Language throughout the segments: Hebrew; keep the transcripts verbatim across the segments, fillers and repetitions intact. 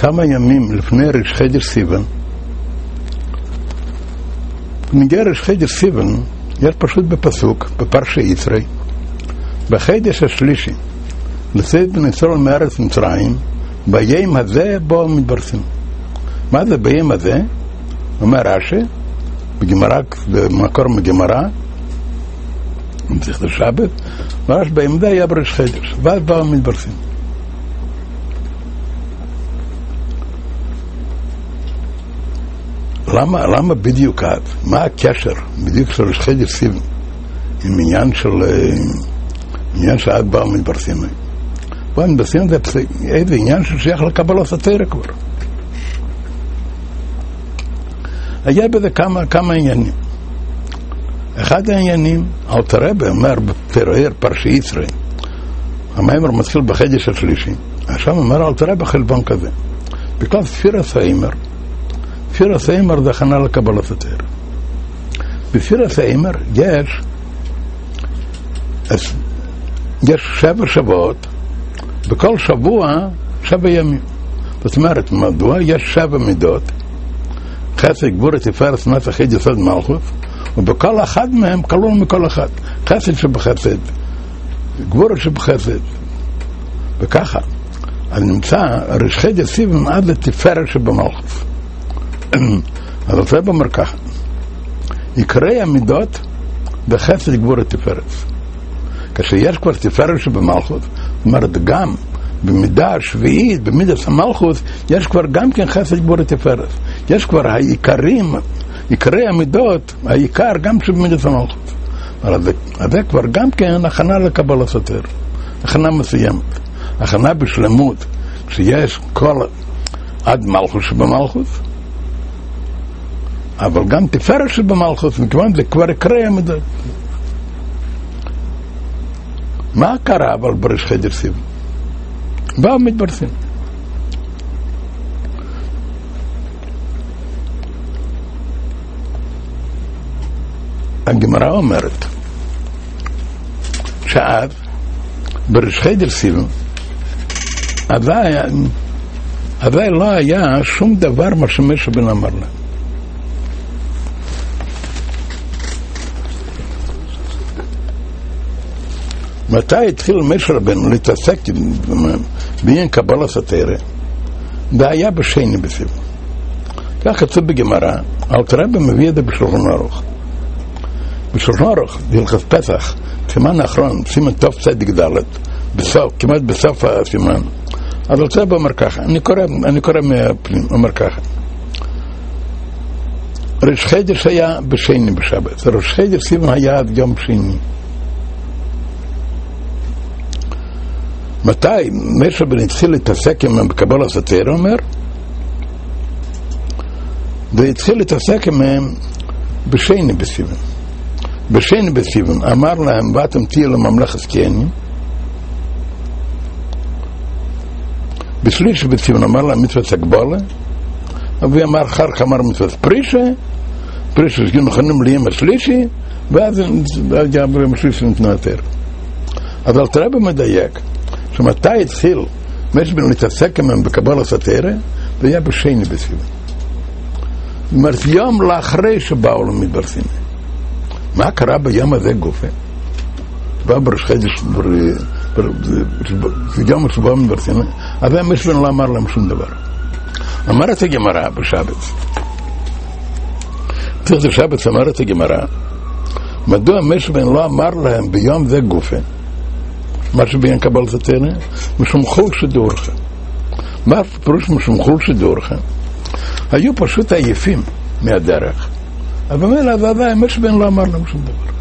כמה ימים לפני ראש חודש סיוון, מגיע ראש חודש סיוון, יש פשוט בפסוק, בפרשי יצרי, בחודש השלישי, לצאת בני ישראל מארץ מצרים, ביום הזה בואו מתברסים. מה זה ביום הזה? אומר רש"י, בגמרא, במקור מגמרא, במסכת שבת, ממש ביום הזה היה בראש חודש, ואז באו מתברסים. למה, למה בדיוק עד? מה הקשר בדיוק של ראש חודש סיוון עם עניין של עניין שעד באו מתברסים? באו מתברסים זה איזה עניין ששייך לקבלת התורה כבר. היה בזה כמה, כמה עניינים. אחד העניינים, אלתר רבי אומר בפרעיר פרשי יצרי, המאמר מתחיל בחודש השלישי, עכשיו אומר אלתר רבי חלבון כזה, בגלל ספירת האמר, ספירת האמר זה הכנה לקבלת התורה. בספירת האמר יש יש שבע שבועות, בכל שבוע שבע ימים. זאת אומרת, מדוע? יש שבע מידות, חסד, גבורה, תפארת, נצח, הוד, יסוד, מלכות, ובכל אחד מהם כלול מכל אחד. חסד שבחסד, גבורה שבחסד, וככה. אז נמצא ראש חודש סיוון עד לתפארת שבמלכות. אז אלתר רבי אומר ככה, עיקרי המידות בחסד, גבורה, תפארת. כשיש כבר תפארת שבמלכות, זאת אומרת גם במידה השביעית, במידת המלכות, יש כבר גם כן חסד, גבורה, תפארת. יש כבר העיקרים, עיקרי המידות, העיקר גם שבמידת המלכות. אז זה כבר גם כן הכנה לקבלת התורה, הכנה מסוימת, הכנה בשלמות, כשיש כל עד מלכות שבמלכות, אבל גם תפארת שבמלכות, מכיוון זה כבר עיקרי המידות. מה קרה אבל בראש חודש סיוון? באו מתברסים. הגמרא אומרת שאז בראש חודש סיוון עדיין לא היה שום דבר מה שמשה רבנו אמר להם. מתי התחיל משה רבנו להתעסק בעניין קבלת התורה? זה היה בשני בסיוון. כך כתוב בגמרא, אלתר רבי מביא את זה בשולחן ערוך. בשולחן ערוך, בהלכות פסח, סימן האחרון, סימן תוף צדיק ד', בסוף, כמעט בסוף הסימן. אז אלתר רבי אומר ככה, אני קורא, אני קורא מהפנים, אומר ככה. ראש חודש היה בשני בשבת, ראש חודש סיוון היה עד יום שני. מתי משה רבנו התחיל להתעסק עם קבלת התורה? אומר, והתחיל להתעסק עמהם בשני בסיוון. בשני בסיוון אמר להם, באתם תהיו לממלכת כהנים. בשלישי בסיוון אמר להם מצוות הגבלה, ואמר אחר כך אמר מצוות פרישה, פרישה שגיעו נכונים ליום השלישי, ואז ביום השלישי נתנו התורה. אז אלתר רבי מדייק שמתי התחיל משה רבנו להתעסק עמהם בקבלת התורה? זה היה בשני בסיוון. זאת אומרת, יום לאחרי שבאו למתברסים. מה קרה ביום הזה גופה? בא בראש חודש, ביום שבאו למתברסים, אז משה רבנו לא אמר להם שום דבר. אמרת הגמרא בשבת. צריך בשבת אמרת הגמרא, מדוע משה רבנו לא אמר להם ביום זה גופה? מה שבעניין קבלת התורה? משום חול שדורך. מה פירוש משום חול שדורך? היו פשוט עייפים מהדרך. אבל מילא הוועדה, משה רבנו לא אמר להם שום דבר.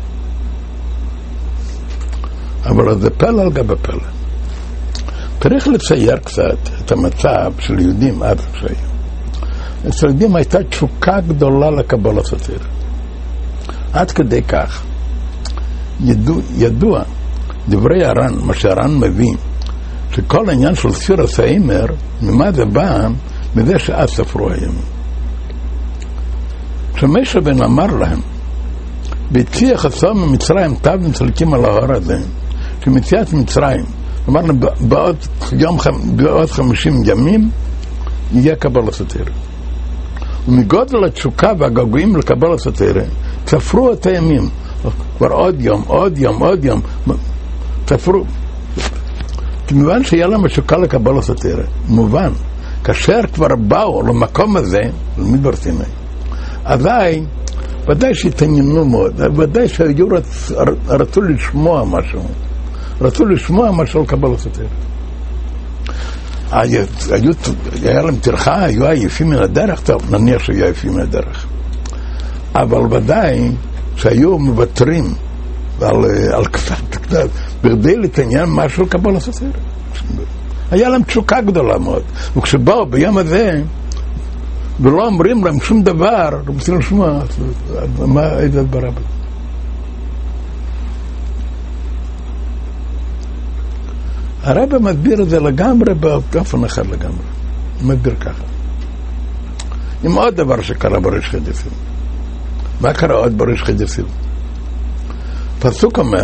אבל זה פלא על גבי פלא. צריך לצייר קצת את המצב של יהודים עד עכשיו. אצל יהודים הייתה תשוקה גדולה לקבלת התורה. עד כדי כך ידוע, ידוע דברי הר"ן, מה שהר"ן מביא, שכל העניין של ספירת האמר, ממה זה בא? מזה שאז ספרו הימים. כשמשה רבנו אמר להם, ביציאה חצור ממצרים, תו מצלקים על ההר הזה, שמציאת מצרים, אמר להם, בעוד, יום, בעוד חמישים ימים, יהיה קבלת התורה. ומגודל התשוקה והגעגועים לקבלת התורה, תפרו את הימים. כבר עוד יום, עוד יום, עוד יום. תפרו. כמובן שיהיה להם התשוקה לקבלת התורה. מובן. כאשר כבר באו למקום הזה, למדבר סיני, אזי, ודאי שהתעניינו מאוד, ודאי שהיו רצ... רצו לשמוע משהו. רצו לשמוע משהו לקבלת התורה. היו, היה להם טרחה, היו עייפים מן הדרך, טוב, נניח שהיו עייפים מן הדרך. אבל ודאי שהיו מוותרים על, על קצת, קצת, בכדי לתעניין משהו לקבלת התורה. היה להם תשוקה גדולה מאוד. וכשבאו ביום הזה, ולא אומרים להם שום דבר, רוצים לשמוע, מה איזה דבר בזה? הרב מסביר את זה לגמרי באופן אחד לגמרי. הוא מסביר ככה. עם עוד דבר שקרה בריש חדשים. מה קרה עוד בריש חדשים? פסוק אומר,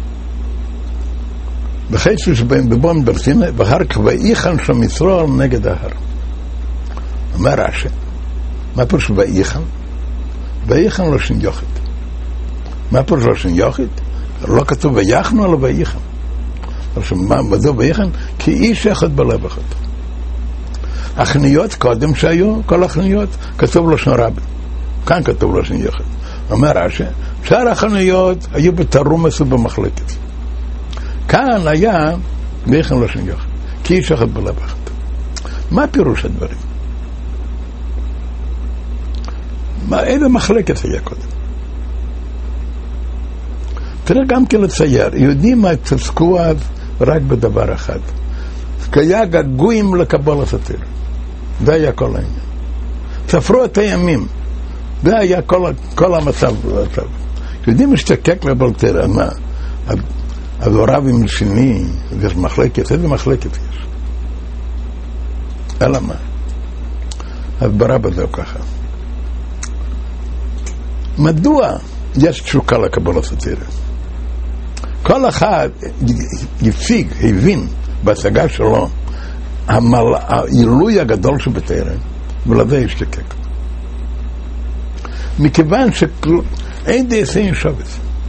בחיישו שבאים בבון ברסיני, והר כבאיכן שם ישראל נגד ההר. אומר רש"י, מה פירוש ואיכן? ואיכן לא שין יוחד. מה פירוש לא שין יוחד? לא כתוב ויחנו, אלא ואיכן. מה בדו ואיכן? כי איש אחד בלב אחד. הכניות קודם שהיו, כל הכניות, כתוב לו שן רבי. כאן כתוב לו שין יוחד. אומר רש"י, שאר הכניות היו בתרומס ובמחלקת. כאן היה ואיכן לא שין יוחד. כי איש אחד בלב אחד. מה פירוש הדברים? מה, איזה מחלקת היה קודם? תראה גם כן לצייר, יהודים התעסקו אז רק בדבר אחד. היה געגועים לקבלת התורה. זה היה כל העניין. ספרו את הימים. זה היה כל, כל המצב. יהודים משתקק לקבלת התורה. מה? אז הרבים שני, יש מחלקת, איזה מחלקת יש? אלא מה? אז ברב הזה הוא ככה. מדוע יש תשוקה לקבלת התורה? כל אחד יפיג, הבין בהשגה שלו העילוי הגדול שבתורה, ולזה ישתקק. מכיוון שאין דעשיין שווה.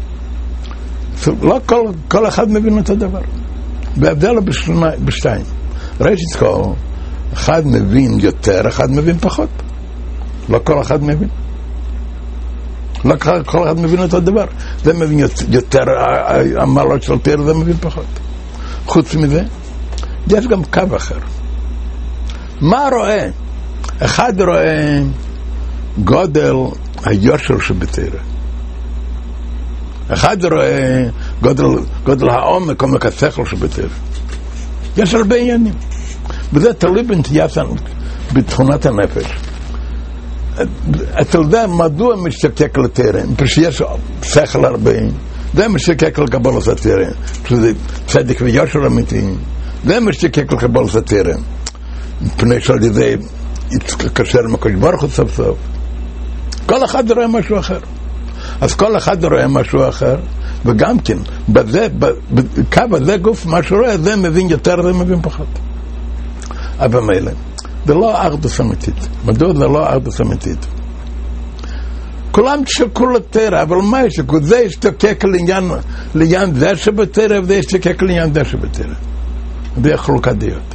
לא כל, כל אחד מבין את הדבר. בהבדל בשתיים. ראשית כל, אחד מבין יותר, אחד מבין פחות. לא כל אחד מבין. לא כל אחד מבין אותו דבר. זה מבין יותר המעלות של תורה, זה מבין פחות. חוץ מזה, יש גם קו אחר. מה רואה? אחד רואה גודל היושר שבתורה. אחד רואה גודל, גודל העומק, עומק השכל שבתורה. יש הרבה עניינים. וזה תלוי בנטיית, בתכונת הנפש. אתה יודע מדוע משתקק לתורה? מפני שיש שכל הרבה. זה משתקק לקבלת התורה. שזה צדק ויושר אמיתי. זה משתקק לקבלת התורה. מפני שעל ידי יתקשר עם הקדוש ברוך הוא סוף סוף. כל אחד רואה משהו אחר. אז כל אחד רואה משהו אחר, וגם כן, בזה, בקו הזה גוף, מה שרואה, זה מבין יותר, זה מבין פחות. אבל מילא, זה לא אחדות אמיתית. מדוע זה לא אחדות אמיתית? כולם תשקעו לתורה, אבל מה ישקעו? זה ישתקק לעניין, לעניין זה שבתורה, וזה ישתקק לעניין זה שבתורה. זה חלוקת דעות.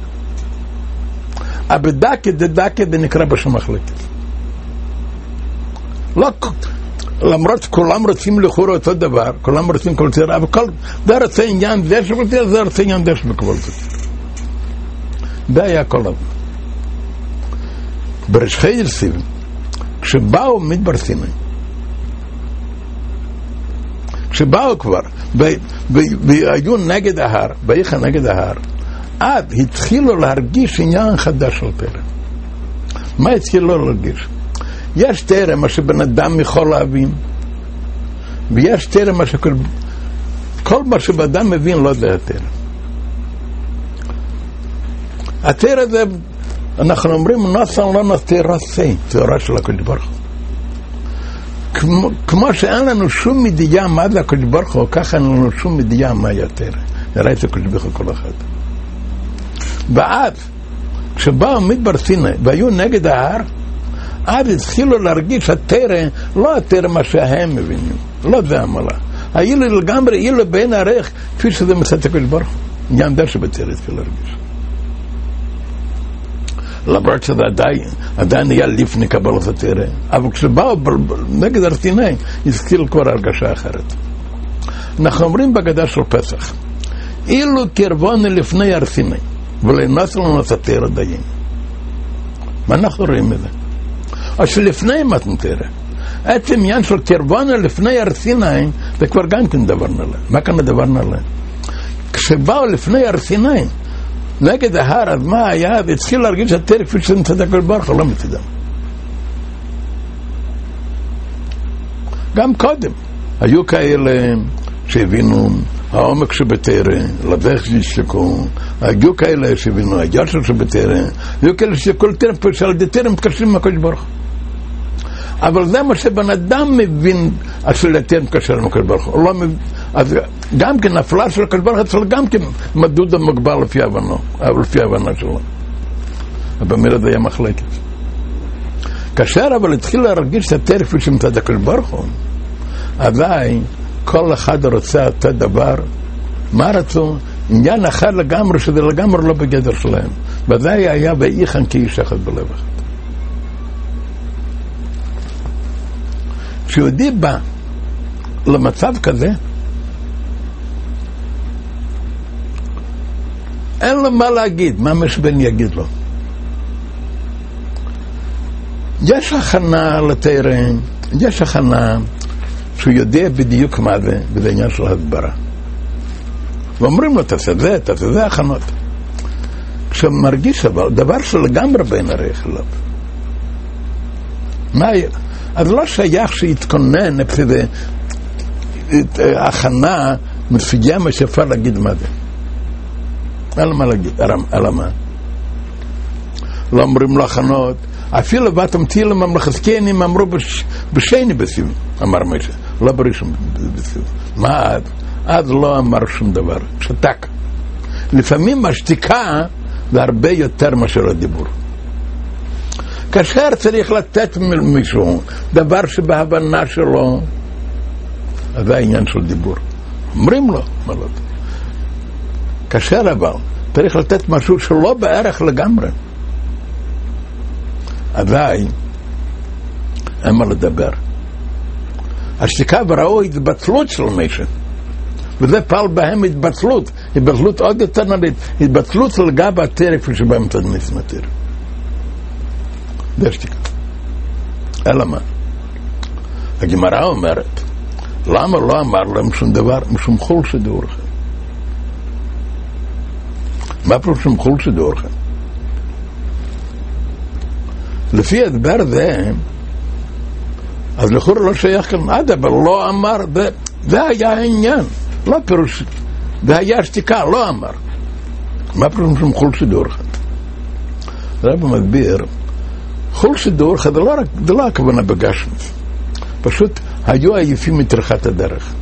אבל דקה, זה דקה, זה נקרא בשם מחלקת. לא, למרות כולם רוצים לכאורה אותו דבר, כולם רוצים כל תורה, אבל כל, זה רוצה עניין זה שבתורה, זה רוצה עניין זה שבקבל תורה. זה היה כל הזמן. בריש חדשים, כשבאו מדבר סיני, כשבאו כבר, והיו נגד ההר, ויחן נגד ההר, עד התחילו להרגיש עניין חדש של תורה. מה התחילו להרגיש? יש תורה מה שבן אדם יכול להבין, ויש תורה מה שכל כל מה שבן אדם מבין לא זה התורה. התורה זה, אנחנו אומרים, נוסן לא נתירה סי, תורה של הקדוש ברוך הוא. כמו, כמו שאין לנו שום מדיעה מה זה הקדוש ברוך הוא, ככה אין לנו שום מדיעה מה היא התורה. נראה את הקדוש ברוך הוא כל אחד. ואז, כשבאו מדבר סיני והיו נגד ההר, אז התחילו להרגיש התרא, לא התרא מה שהם מבינים, לא זה המלה. היו לגמרי, היו לבין הערך, כפי שזה מצאת הקדוש ברוך הוא. גם זה שבתרא התחיל להרגיש. למרות שזה עדיין, עדיין היה לפני קבלת התרא, אבל כשבאו נגד הר סיני, התחיל כבר הרגשה אחרת. אנחנו אומרים בהגדה של פסח, אילו קרבנו לפני הר סיני, ולנסו לנו את התרא דיין. מה אנחנו רואים מזה? או שלפני מתן תרא, עצם עניין של קרבנו לפני הר סיני, זה כבר גם כן דבר נעלה. מה כאן הדבר נעלה? כשבאו לפני הר סיני, נגד ההר, אז מה היה? והתחיל להרגיש התרא כפי שזה מצד הקדוש ברוך הוא, לא מצדם. גם קודם, היו כאלה שהבינו העומק שבתרא, לדרך שישקו, היו כאלה שהבינו היושר שבתרא, היו כאלה שכל תרא, שעל ידי תרא מתקשרים עם הקדוש ברוך הוא. אבל זה מה שבן אדם מבין, אצל התרא מתקשר עם הקדוש ברוך הוא. לא מבין, אז גם כן הפעלה של הקדוש ברוך הוא, אצל גם כן מדוד המוגבל לפי הבנו, לפי ההבנה שלו. במילה זה היה מחלקת. כאשר אבל התחיל להרגיש את התרא כפי שמצד הקדוש ברוך הוא, עדיין כל אחד רוצה את הדבר, מה רצו? עניין אחר לגמרי, שזה לגמרי לא בגדר שלהם. וזה היה ואיכן כאיש אחד בלב אחד. כשיהודי בא למצב כזה, אין לו מה להגיד, מה משבן יגיד לו. יש הכנה לתרא, יש הכנה שהוא יודע בדיוק מה זה, וזה עניין של הסברה. ואומרים לו, תעשה זה, תעשה זה, הכנות. כשהוא מרגיש אבל, דבר שלגמרי בין ערך אליו. מה היה? אז לא שייך שיתכונן איזה הכנה מסוימת שאפשר להגיד מה זה. אין מה להגיד, אלא מה? לא אומרים לו הכנות, אפילו ואתם תהיו לממלכתכנים אמרו בשני בסיום, אמר משה, לא בראשון בסיום. מה עד? עד לא אמר שום דבר, שתק. לפעמים השתיקה זה הרבה יותר מאשר הדיבור. כאשר צריך לתת מישהו דבר שבהבנה שלו, אז זה העניין של דיבור. אומרים לו, מה לא? כאשר אבל צריך לתת משהו שלא בערך לגמרי, עדיין אין מה לדבר. השתיקה וראו התבטלות של מישהו, וזה פעל בהם התבטלות, התבטלות עוד יותר נרית, התבטלות של גב התרא כפי שבהם תדמיס מתיר. זה השתיקה. אלא מה? הגמרא אומרת, למה לא אמר להם שום דבר, משום חול שדעורכם? מה פה שום חול שדעורכם? לפי הדבר זה, אז לכאורה לא שייך כאן עד, אבל לא אמר, זה, זה היה העניין, לא פירוש, זה היה שתיקה, לא אמר. מה פירוש שום חול שדעורכם? רב מסביר, חול שדעורכם זה לא רק, זה לא הכוונה בגשמית, פשוט היו עייפים מטרחת הדרך.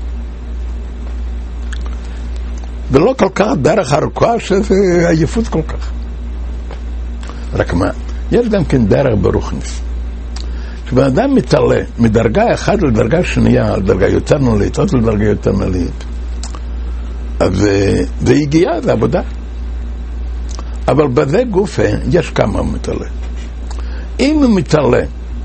ולא כל כך דרך ארוכה שזה עייפות כל כך. רק מה? יש גם כן דרך ברוכניס. כשבן אדם מתעלה מדרגה אחת לדרגה שנייה, לדרגה יותר נולית, עוד לדרגה יותר נולית, אז זה הגיעה, זה עבודה. אבל בזה גופה יש כמה מתעלה. אם הוא מתעלה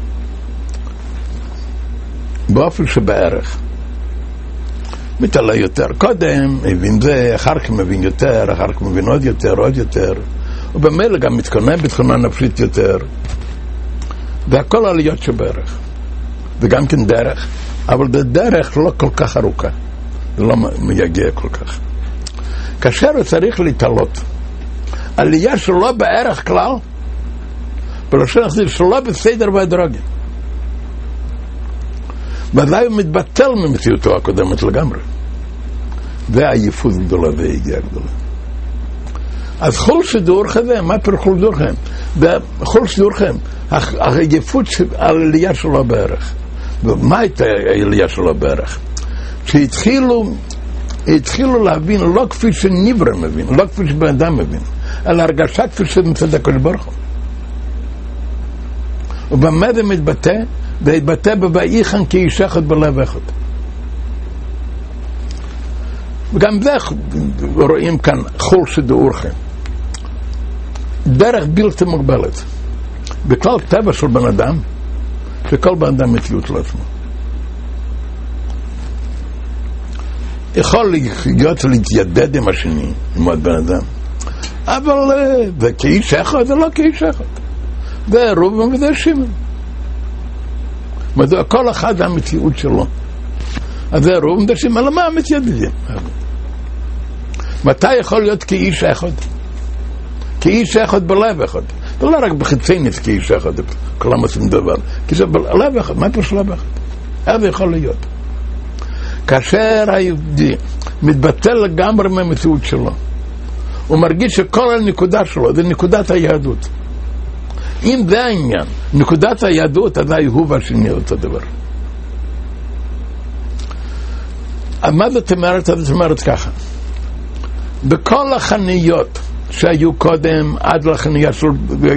באופן שבערך, מתעלה יותר קודם, מבין זה, אחר כך מבין יותר, אחר כך מבין עוד יותר, עוד יותר, ובמילא גם מתכונן בתכונה נפשית יותר, והכל עליות שבערך. זה גם כן דרך, אבל זה דרך לא כל כך ארוכה, זה לא מייגע כל כך. כאשר הוא צריך להתעלות, עלייה שלא בערך כלל, ולשון החזיר שלא בסדר והדרגה. ודאי הוא מתבטל ממציאותו הקודמת לגמרי. זה העייפות גדולה והגיעה גדולה. אז חול שדעורכם, מה פירוש חול שדעורכם? חול שדעורכם, העייפות העלייה שלו בערך. ומה הייתה העלייה שלו בערך? שהתחילו התחילו להבין לא כפי שנברא מבין, לא כפי שבן אדם מבין. על הרגשה כפי שמצד הקדוש ברוך הוא. ובמה זה מתבטא? זה מתבטא ב"ויחן כי איש אחד בלב אחד". וגם זה רואים כאן חול שדאורכם. דרך בלתי מוגבלת. בכלל טבע של בן אדם, שכל בן אדם מציאות לעצמו. יכול להיות להתיידד עם השני, עם עוד בן אדם. אבל זה כאיש אחד, זה לא כאיש אחד. זה ראובן וזה שמעון. מדוע כל אחד המציאות שלו. אז זה ראובן וזה שמעון, למה מתיידדים? מתי יכול להיות כאיש אחד? כאיש אחד בלב אחד. זה לא רק בחיצוניות כאיש אחד, כולם עושים דבר. כי זה בלב אחד, מה פשוט לב אחד? איך זה יכול להיות? כאשר היהודי מתבטל לגמרי מהמציאות שלו, הוא מרגיש שכל הנקודה שלו זה נקודת היהדות. אם זה העניין, נקודת היהדות, אז הוא והשני אותו דבר. מה זאת אומרת? זאת אומרת ככה, בכל החניות שהיו קודם עד לחניה של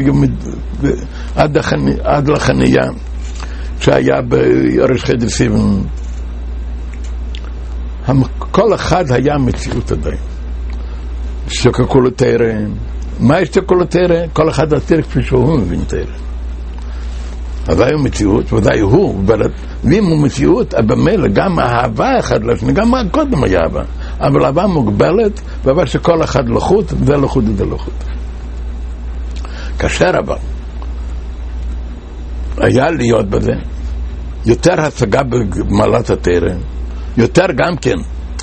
עד, החני, עד לחניה שהיה בירש חדר סיבן, כל אחד היה מציאות עדיין. שוקקו לו תרא. מה יש שוקקו לו תרא? כל אחד התרא כפי שהוא מבין תרא. ודאי הוא מציאות, ודאי הוא, ואם הוא מציאות, במילא גם האהבה אחד לשני, גם קודם היה אהבה, אבל אהבה מוגבלת, ואהבה שכל אחד לחוט, וזה לחוט וזה לחוט. כאשר אבל היה להיות בזה יותר השגה במעלת התרא, יותר גם כן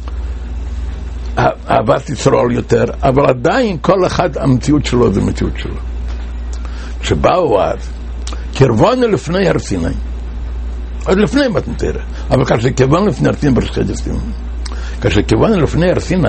אהבת ישראל יותר, אבל עדיין כל אחד המציאות שלו זה מציאות שלו. כשבאו אז קרבנו לפני הר סיני, עוד לפני מתן תרא, אבל כאשר קרבנו לפני הר סיני ברשת סיני, כאשר קרבנו לפני הר סיני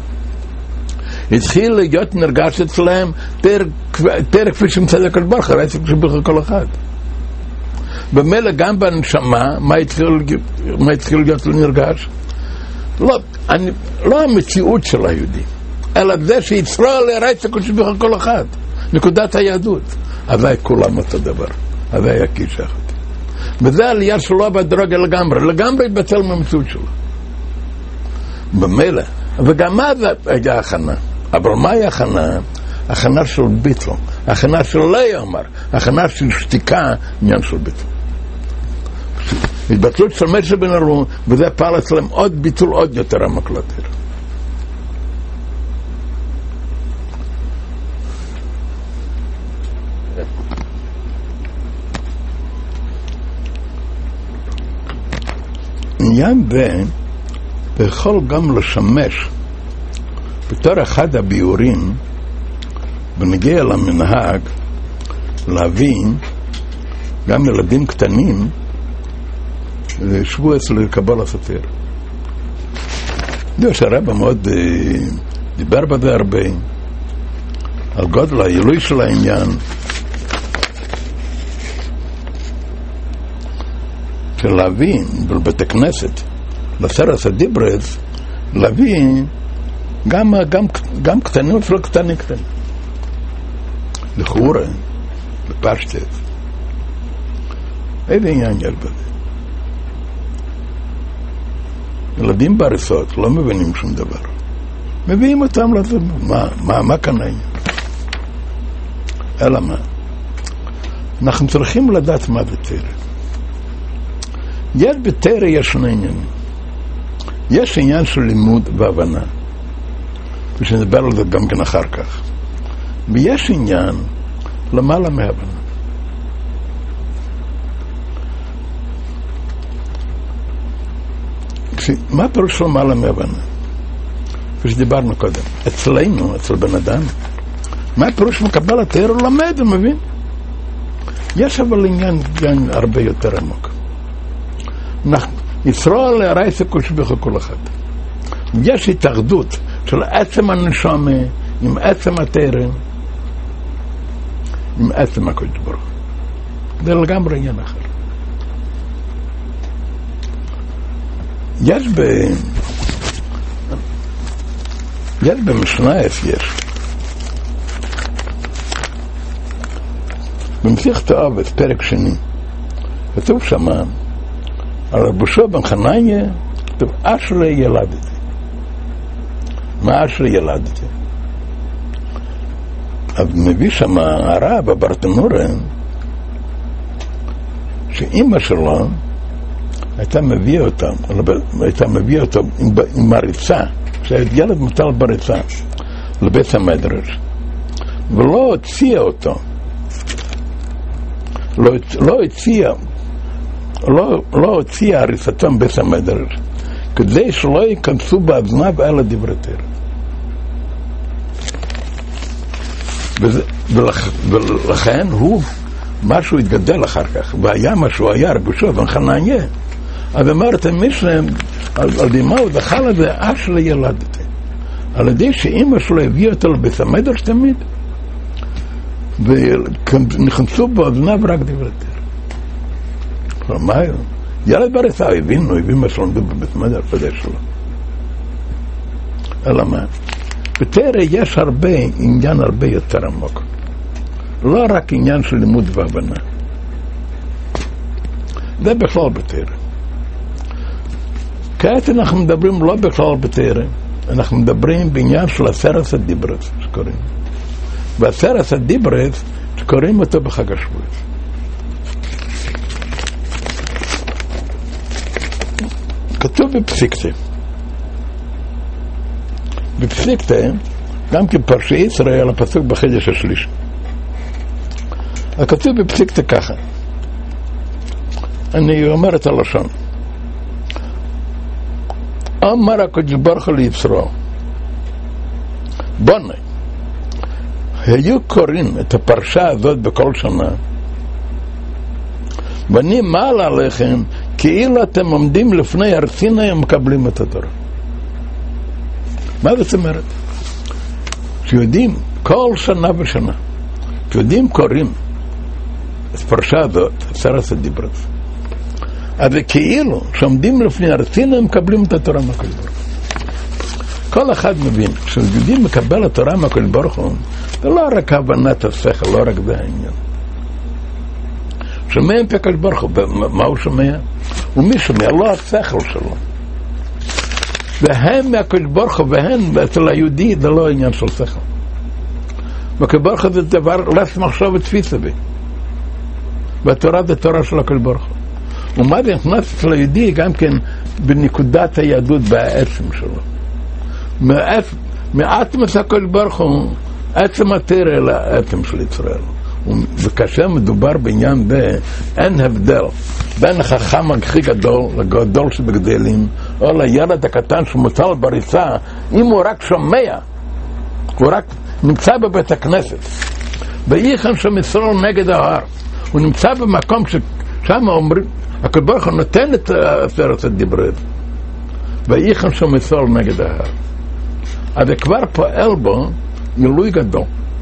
התחיל להיות נרגש אצלם תרא כפי שמצד הקדוש ברוך הוא, רצף שבכל כל אחד. במילא גם בנשמה, מה התחיל, מה התחיל להיות נרגש? לא, אני, לא המציאות של היהודי, אלא זה שיצרה לרצף שבכל כל אחד, נקודת היהדות. אז היה כולם אותו דבר, אז היה כאיש אחד. וזה העלייה שלו בדרגה לגמרי, לגמרי התבטל מהמציאות שלו. במילא, וגם מה זה היה הכנה? אבל מה היה הכנה? הכנה של ביטל, הכנה של לא יאמר, הכנה של שתיקה, עניין של ביטל. התבטלות של משה בן אהרון, וזה פעל אצלם עוד ביטול עוד יותר עמוק לתרא. עניין זה יכול גם לשמש בתור אחד הביאורים בנגיע למנהג להבין גם ילדים קטנים שבוע אצל לקבל הסתר. זה שהרבא מאוד דיבר בזה הרבה על גודל העילוי של העניין של להבין בבית הכנסת לסרס הדיברס להבין גם, גם, גם קטנים אפילו קטנים קטנים לחורה לפשטת איזה עניין יש בזה. ילדים בארצות לא מבינים שום דבר, מביאים אותם לזה. מה, מה, מה כאן העניין? אלא מה? אנחנו צריכים לדעת מה זה תרא. יש בתרא יש שני עניינים. יש עניין של לימוד והבנה, ושנדבר על זה גם כן אחר כך, ויש עניין למעלה מהבנה. מה פירוש למעלה מהבנה? כפי שדיברנו קודם, אצלנו, אצל בן אדם, מה פירוש מקבל התרא? הוא למד ומבין. יש אבל עניין, עניין הרבה יותר עמוק. ישראל להרייס הקודש בכל אחד. יש התאחדות של עצם הנשמה עם עצם התרא, עם עצם הקודש ברוך הוא. זה לגמרי עניין אחר. יש ב... יש במשנה יש במסכת אבות, פרק שני, כתוב שמה, על רבושו בן חנניה, כתוב, אשרי ילדתי. מה אשרי ילדתי? אז מביא שמה הרב הברטנורן, שאמא שלו הייתה מביאה אותם, הייתה מביאה אותו עם, עם מריצה, כשהילד מוטל בריצה, לבית המדרש, ולא הציע אותו, לא, לא הציע, לא, לא הציע הריסתו מבית המדרש, כדי שלא ייכנסו באזניו אלא דברי תורה. ולכ, ולכן הוא, משהו התגדל אחר כך, והיה משהו, היה רבושו בן חנניה, אז אמרת מישלם, על, על דימה הוא דחה לזה, אשרי ילדתי. על ידי שאמא שלו הביאה אותו לבית המדרש תמיד, ונכנסו באוזניו רק דברי תורה. מה היה? ילד בריצה, הבינו, הבין מה שלומדו בבית המדרש, בדי שלו. אלא מה? בתורה יש הרבה, עניין הרבה יותר עמוק. לא רק עניין של לימוד והבנה. זה בכלל בתורה. כעת אנחנו מדברים לא בכלל בתורה, אנחנו מדברים בעניין של עשרת הדיברות שקוראים. ועשרת הדיברות שקוראים אותו בחג השבועות. כתוב בפסיקתא. בפסיקתא, גם כפרשי ישראל, הפסוק בחידש השלישי. הכתוב בפסיקתא ככה. אני אומר את הלשון. אמר הקדוש ברוך הוא ליצרו, בונה, היו קוראים את הפרשה הזאת בכל שנה, ואני מעל עליכם כאילו אתם עומדים לפני הר סיני ומקבלים את התורה. מה זאת אומרת? שיודעים כל שנה ושנה, שיודעים קוראים את הפרשה הזאת, עשרת הדיברות, אז כאילו שעומדים לפני הר סיני ומקבלים את התורה מהקדוש ברוך הוא. כל אחד מבין, כשיודעים מקבל התורה מהקדוש ברוך הוא, זה לא רק הבנת השכל, לא רק זה העניין. שומע את הקדוש ברוך הוא, מה הוא שומע? ומי שומע? לא השכל שלו. והם מהקדוש ברוך הוא, והם אצל היהודי, זה לא עניין של שכל. והקדוש ברוך הוא זה דבר, לס מחשוב ותפיסה בי. והתורה זה תורה של הקדוש ברוך הוא. ומה זה נכנס אצל היהודי גם כן בנקודת היהדות בעצם שלו. מעצם הקדוש ברוך הוא, עצם התורה אל העצם של ישראל. וכאשר מדובר בעניין זה, אין הבדל בין החכם הכי גדול לגדול שבגדלים, או לילד הקטן שמוטל בריצה, אם הוא רק שומע, הוא רק נמצא בבית הכנסת, ואיכן שמסרול נגד ההר, הוא נמצא במקום ששם אומרים, הקדוש ברוך הוא נותן את עשרת הדיברות, ואיכן שמסרול נגד ההר. אז כבר פועל בו גילוי גדול.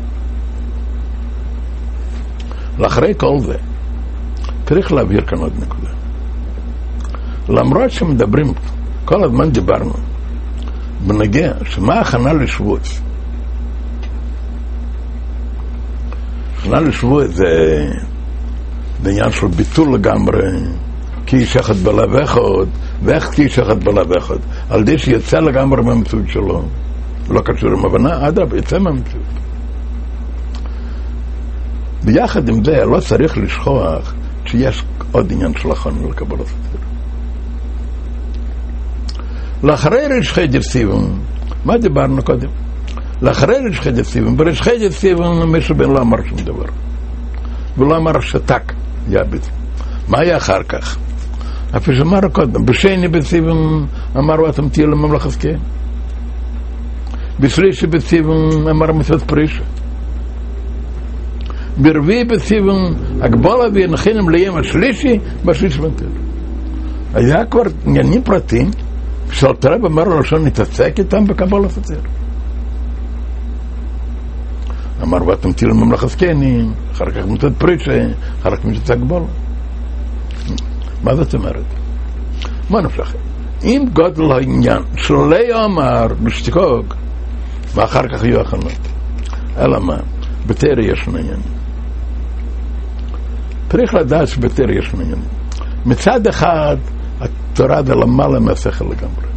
לאחרי כל זה, צריך להבהיר כאן עוד נקודה. למרות שמדברים, כל הזמן דיברנו, בנגיע, שמה הכנה לשבועות? הכנה לשבועות זה בעניין של ביטול לגמרי, כי איש אחד בלב אחד, ואיך כי איש אחד בלב אחד? על די שיצא לגמרי מהמציאות שלו, לא קשור עם הבנה, אדרבה, יצא מהמציאות. ביחד עם זה לא צריך לשכוח שיש עוד עניין של הכנה לקבלת התורה. לאחרי רשחי דסיבון, מה דיברנו קודם? לאחרי רשחי דסיבון, ברשחי דסיבון מישהו בן לא אמר שום דבר. ולא אמר שתק, יאבד. מה היה אחר כך? אפילו שאמר קודם, בשני בסיבון אמרו אתם תהיו לממלכת כן. בשלישי בסיבון אמר מצוות פרישה. ברביעי בסיבון הגבולה וינכינם ליום השלישי בשליש בנתר. היה כבר עניינים פרטים שאלתרעב אמר לראשון נתעסק איתם בקבלת התורה. אמר ואתם תהיו לממלכת כן, אחר כך מצוות פרישה, אחר כך מצוות הגבולה. מה זאת אומרת? מה נפשך? אם גודל העניין שלא יאמר בשתיקוג, ואחר כך יהיו הכנות. אלא מה? בתורה יש עניין. צריך לדעת שבתר יש עניינים. מצד אחד, התורה זה למעלה מהשכל לגמרי.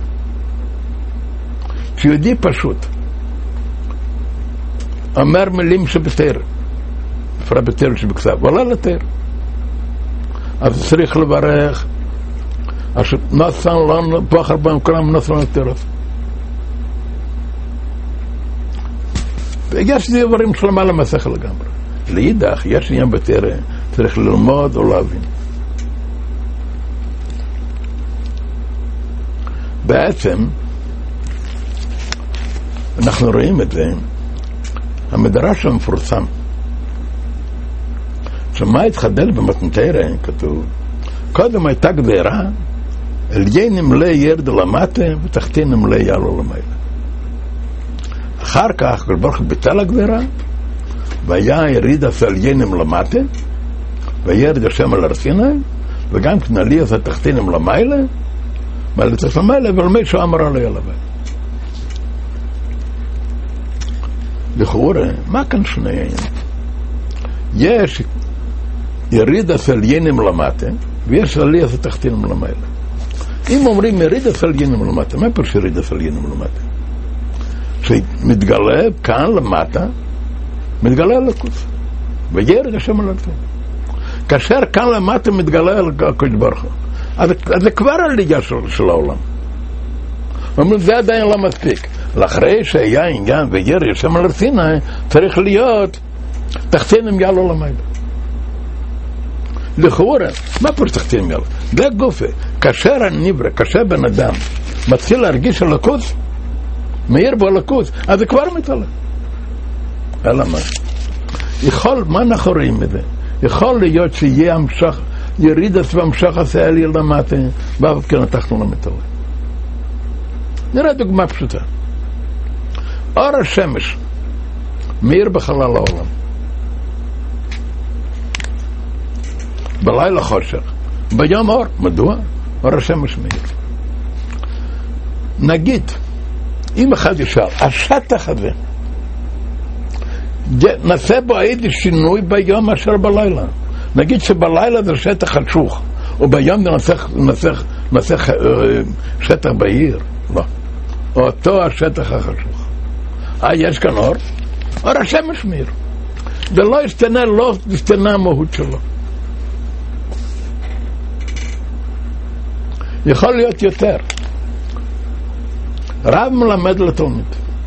כשיהודי פשוט אומר מילים שבתר, בפרט בתר שבכתב, עולה לתר. אז צריך לברך, אשר נוסן לנו, פוחר בהם כולם נוסן לתר. ויש דברים שלמעלה מהשכל לגמרי. לידך, יש עניין בתר, צריך ללמוד או להבין. בעצם, אנחנו רואים את זה, המדרש המפורסם, שמה התחדל במתנתרא, כתוב, קודם הייתה גזירה, עליין מלא ירד למטה, ותחתין מלא יעלו למעלה. אחר כך, כל ברוך ביטל הגזירה, והיה יריד עליינים למטה, וירד השם על הר סיני, וגם כנעלי עשה תחתינים למעלה, מעלתך למעלה, ולמי שאמר עלי עליו. לכאורה, מה כאן שני העניינים? יש יריד עליינים למטה, ויש עלי עשה תחתינים למעלה. אם אומרים יריד עליינים למטה, מה פרש יריד עליינים למטה? שמתגלה כאן למטה, מתגלה על הקודש, וירד השם על הר. כאשר כאן למטה מתגלה על הקודש ברוך הוא, אז זה כבר עלייה של, של העולם. אומרים, זה עדיין לא מספיק. לאחרי שהיה עניין וירד השם על הר סיני, צריך להיות תחתינים יעלו למעלה. לכאורה, מה פה תחתינים יעלו? זה גופה. כאשר הנברא, כאשר בן אדם מתחיל להרגיש על הקודש, מאיר בו על הקודש, אז זה כבר מתעלה. אלא מה? יכול, מה אנחנו רואים את זה? יכול להיות שיהיה המשך, יריד עצמם המשך עשה אלי למטה, ואף כן התחתנו למתעלה. נראה דוגמה פשוטה. אור השמש מאיר בחלל העולם. בלילה חושך. ביום אור. מדוע? אור השמש מאיר. נגיד, אם אחד ישאל, השטח הזה, נעשה בו איזה שינוי ביום אשר בלילה. נגיד שבלילה זה שטח חשוך, או ביום זה נעשה, נעשה שטח בהיר. לא. אותו השטח החשוך. אה, יש כאן אור? אור השמש מאיר. זה לא ישתנה, לא ישתנה המהות שלו. יכול להיות יותר. רב מלמד לתלמיד.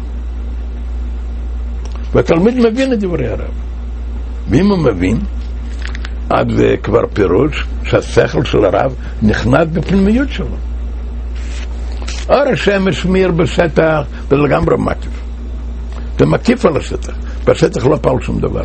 והתלמיד מבין את דברי הרב. ואם הוא מבין, אז זה כבר פירוש שהשכל של הרב נכנס בפנימיות שלו. אור השמש מאיר בשטח, זה לגמרי מקיף. זה מקיף על השטח. בשטח לא פעל שום דבר.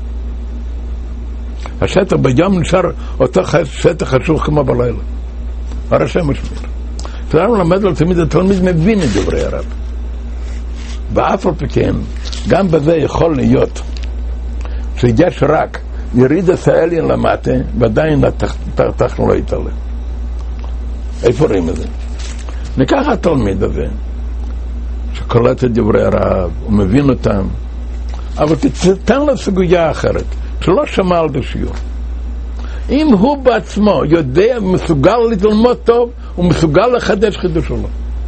השטח ביום נשאר אותו שטח חשוך כמו בלילה. אור השמש מאיר. הרב מלמד לתלמיד, התלמיד מבין את דברי הרב. ואף על פי כן, גם בזה יכול להיות שיש רק יריד העליין למטה, ועדיין התחתון לא יתעלה. איפה רואים את זה? ניקח התלמיד הזה, שקולט את דברי הרב, הוא מבין אותם, אבל תתן לו סוגיה אחרת, שלא שמע על בשיעור. אם הוא בעצמו יודע, מסוגל ללמוד טוב, הוא מסוגל לחדש חידוש שלו.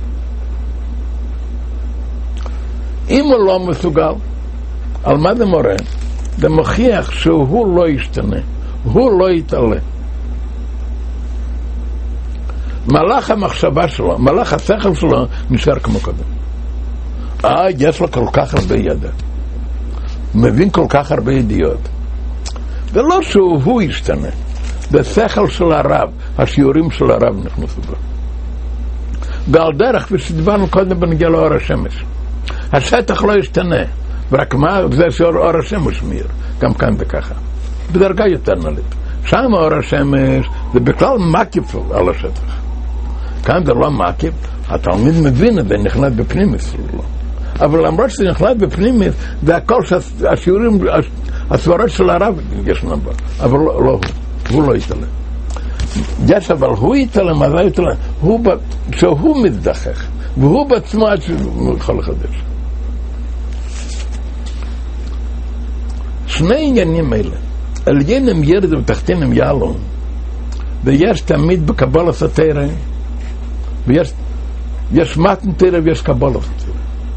אם הוא לא מסוגל, על מה זה מורה? זה מוכיח שהוא לא ישתנה, הוא לא יתעלה. מלאך המחשבה שלו, מלאך השכל שלו, נשאר כמו קודם. אה, יש לו כל כך הרבה ידע. מבין כל כך הרבה ידיעות. זה לא שהוא ישתנה. זה שכל של הרב, השיעורים של הרב נכנסו בו. ועל דרך, ושדברנו קודם בנגיע לאור השמש. השטח לא ישתנה, ורק מה, זה שאור השמש מאיר, גם כאן זה ככה. בדרגה יותר נלית. שם אור השמש, זה בכלל מקיף על השטח. כאן זה לא מקיף, התלמיד מבין את זה, נכנס בפנימית שלו. אבל למרות שזה נכנס בפנימית, זה הכל שהשיעורים, הסברות של הרב ישנם בו. אבל לא, לא הוא, הוא לא יתעלה. יש אבל הוא יתעלה, מה זה יתעלה? שהוא מזדחך, והוא בעצמו עד שהוא יכול לחדש. שני עניינים האלה, עליינים ירד ותחתינים יעלו, ויש תמיד בקבלה סתירה, ויש יש מתן תירה ויש קבלה סתירה.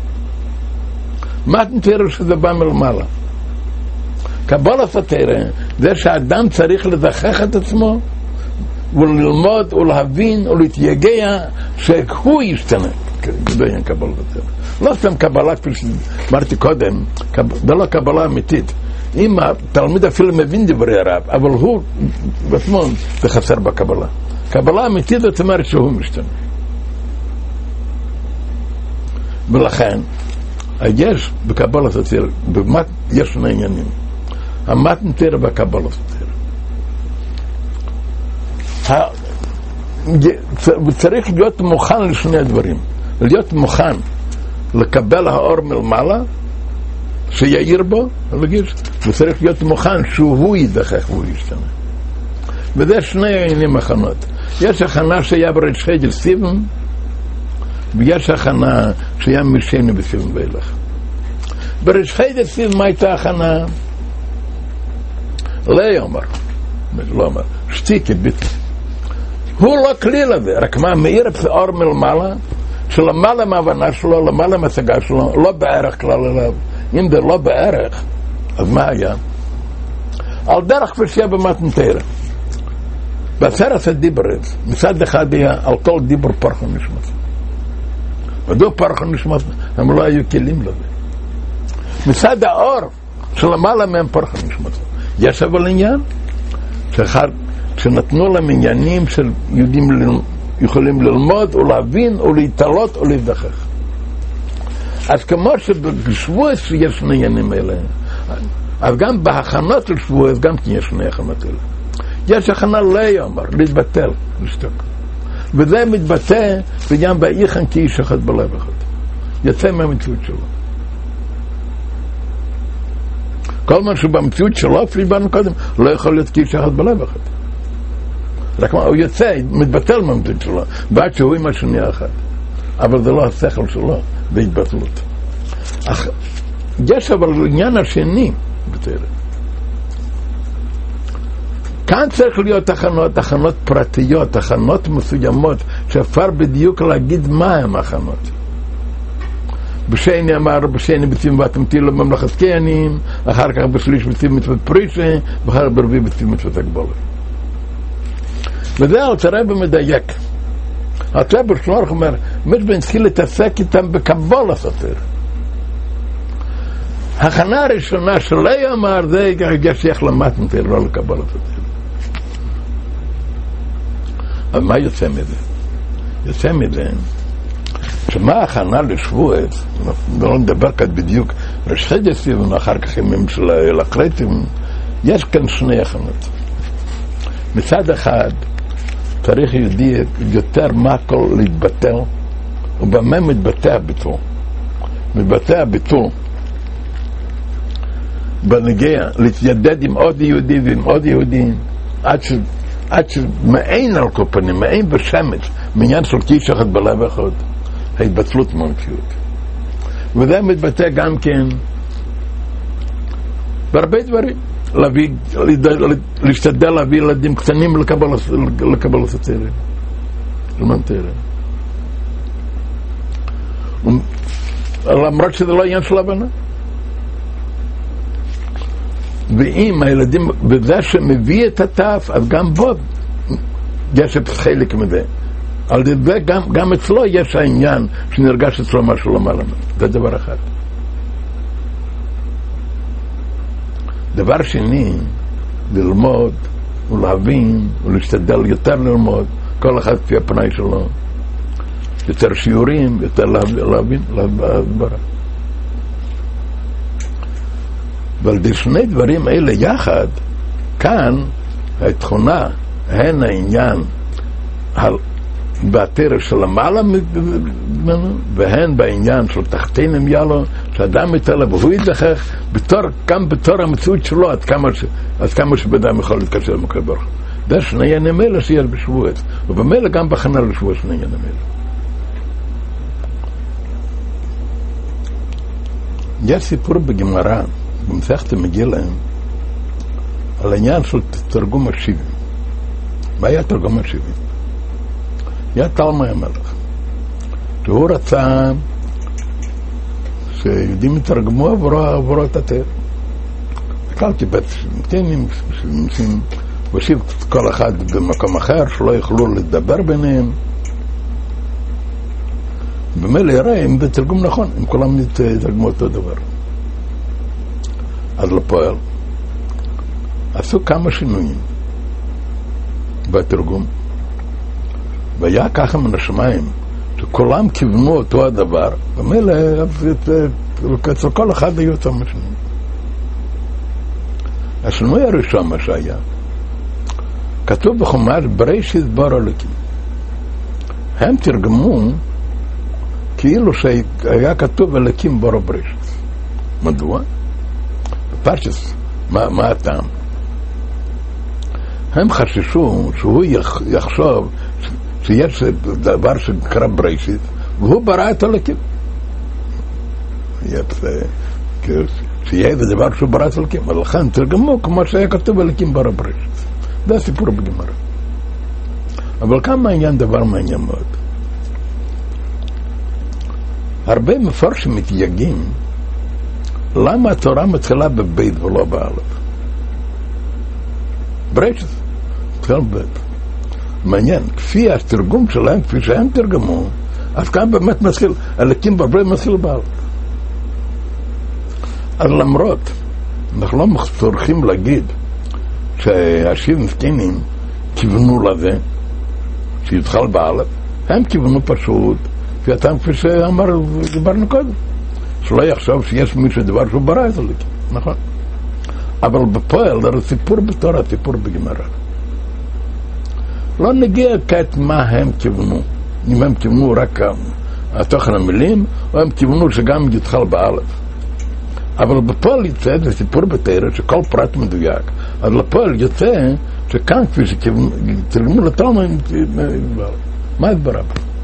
מתן תירה שזה בא מלמעלה. קבלה סתירה זה שהאדם צריך לדחך את עצמו וללמוד ולהבין ולהתייגע שהוא ישתנה. זה אין קבלה סתירה. לא סתם קבלה כפי שאמרתי קודם, זה לא קבלה אמיתית. אם התלמיד אפילו מבין דברי הרב, אבל הוא בעצמו זה חסר בקבלה. קבלה אמיתית זאת אומרת שהוא משתנה. ולכן יש בקבלה סתירה, יש שני עניינים. המתן תירה והקבלה סתירה. וצריך להיות מוכן לשני הדברים. להיות מוכן לקבל האור מלמעלה, שיעיר בו, וצריך להיות מוכן שהוא ידחך והוא ישתנה. וזה שני העניינים הכנות. יש הכנה שהיה בריש חג'ל סיבן, ויש הכנה שהיה משני בסיבן ואילך. בריש חג'ל סיבן מה הייתה הכנה? לא אומר, לא אומר, שתיקי ביטל. הוא לא כלי לזה, רק מה, מאיר את האור מלמעלה, שלמעלה מהבנה שלו, למעלה מהשגה שלו, לא בערך כלל אליו. אם זה לא בערך, אז מה היה? על דרך כפי שהיה במתן תירה. בעשרת הדיברות, מצד אחד היה על כל דיבור פרחו נשמת. ודו פרחו נשמת, הם לא היו כלים לזה. מצד האור, שלמעלה מהם פרחו נשמת. יש אבל עניין, שאחד, שנתנו להם עניינים של יהודים יכולים ללמוד ולהבין ולהתעלות ולהידחך. אז כמו שבשבועס יש שני עניינים האלה, אז גם בהכנות של שבועס גם כן יש שני הכנות האלה. יש הכנה ליומר, להתבטל, לשתוק. וזה מתבטא וגם באיכן כאיש אחד בלב אחד. יצא מהמציאות שלו. כל מה שבמציאות שלו, כפי שבאנו קודם, לא יכול להיות כאיש אחד בלב אחד. רק מה, הוא יוצא, מתבטל מהמציאות שלו, ועד שהוא עם השני אחד. אבל זה לא השכל שלו, בהתבטלות. אך, יש אבל עניין השני בתארת. כאן צריך להיות הכנות, הכנות פרטיות, הכנות מסוימות, שאפשר בדיוק להגיד מה הם הכנות. בשני אמר, בשני בציב ואתמתי לממלכת כהנים, אחר כך בשליש בציב מצוות פרישה, ואחר כך ברביעי בציב מצוות הגבולה. וזה הרב מדייק. הרב שלורך אומר, מי שנתחיל להתעסק איתם בקבלה סתירה. הכנה הראשונה שלא אמר, זה שייך למתן תירה, לא לקבלה סתירה. אבל מה יוצא מזה? יוצא מזה שמה ההכנה לשבועס, לא נדבר כאן בדיוק ראש חג'ל סיבן, אחר כך ימים של הקרטים, יש כאן שני הכנות. מצד אחד צריך יהודי יותר מהכל להתבטל, ובמה מתבטא הביטול? מתבטא הביטול בנגיע להתיידד עם עוד יהודי ועם עוד יהודים, עד ש... עד שמעין על כל פנים, מעין בשמש, מעניין של כאיש אחד בלב אחד, ההתבטלות מהמציאות. וזה מתבטא גם כן בהרבה דברים. להביא, להשתדל להביא ילדים קטנים לקבל סתירה, ללמוד תירה. למרות שזה לא עניין של הבנה. ואם הילדים, בזה שמביא את הטף, אז גם בו יש את חלק מזה. על זה גם, גם אצלו יש העניין שנרגש אצלו משהו למעלה. זה דבר אחד. דבר שני, ללמוד ולהבין ולהשתדל יותר ללמוד, כל אחד כפי הפנאי שלו. יותר שיעורים, יותר להבין, להסברה. אבל בשני דברים האלה יחד, כאן התכונה, הן העניין בתרא של המעלה ממנו, והן בעניין של תחתינים יאלו, שאדם יתעלה והוא ידחך, בתור, גם בתור המציאות שלו, עד כמה, ש, עד כמה שבאדם יכול להתקשר למקרה ברוך. זה שני עניינים אלה שיש בשבועס, ובמילא גם בהכנה לשבועס שני עניינים אלה. יש סיפור בגמרא, במסכת מגילה, על העניין של תרגום השיבים. מה היה תרגום השיבים? היה תלמי המלך, שהוא רצה שיהודים יתרגמו עבורו את התורה. כלל קיבץ שמתינים, ושיב כל אחד במקום אחר, שלא יוכלו לדבר ביניהם. במילא יראה אם בתרגום נכון, אם כולם יתרגמו אותו דבר. אז לפועל עשו כמה שינויים בתרגום, והיה ככה מן השמיים שכולם כיוונו אותו הדבר, במילא אצל כל אחד היו אותם השינויים. השינוי הראשון מה שהיה, כתוב בחומש בראשית בר אלוקים. הם תרגמו כאילו שהיה כתוב אלוקים בר בראשית. מדוע? בפרשס, מה, מה הטעם? הם חששו שהוא יחשוב שיש דבר שקרה בראשית והוא ברא את אלוקים. שיהיה איזה דבר שהוא ברא את אלוקים, ולכן תרגמו כמו שהיה כתוב אלוקים בר בראשית. זה הסיפור בגמרא. אבל כאן מעניין דבר מעניין מאוד. הרבה מפרשים מתייגים למה התורה מתחילה בבית ולא באלף. בראשית, מתחילה בבית. מעניין, כפי התרגום שלהם, כפי שהם תרגמו, אז כאן באמת מתחיל, אלוקים בר בראשית מתחיל באלף. אז למרות, אנחנו לא צורכים להגיד שהשיב מסכנים כיוונו לזה, שיתחל באלף, הם כיוונו פשוט, ואתם כפי שאמר, דיברנו קודם, שלא יחשוב שיש מישהו דבר שהוא ברא את אלוקים, נכון? אבל בפועל, זה סיפור בתורה, סיפור בגמרא. לא נגיע כעת מה הם כיוונו, אם הם כיוונו רק תוכן המילים, או הם כיוונו שגם יתחל באלף. אבל בפועל יוצא, זה סיפור בתורה, שכל פרט מדויק. אז לפועל יוצא, שכאן כפי שתרגמו לתלמוד, מה התברא?